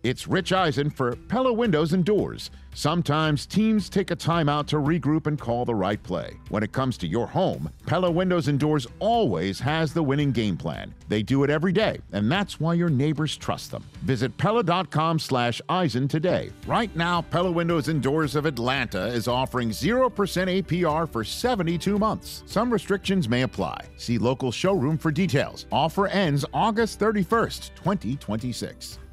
It's Rich Eisen for Pella Windows and Doors. Sometimes teams take a timeout to regroup and call the right play. When it comes to your home, Pella Windows and Doors always has the winning game plan. They do it every day, and that's why your neighbors trust them. Visit Pella.com/Eisen today. Right now, Pella Windows and Doors of Atlanta is offering 0% APR for 72 months. Some restrictions may apply. See local showroom for details. Offer ends August 31st, 2026.